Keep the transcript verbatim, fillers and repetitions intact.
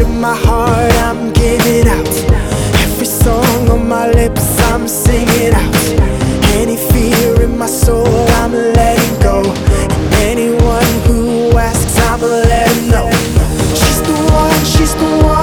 in my heart I'm giving out. Every song on my lips I'm singing out. Any fear in my soul I'm letting go. And anyone who asks I'ma let them know. She's the one, she's the one.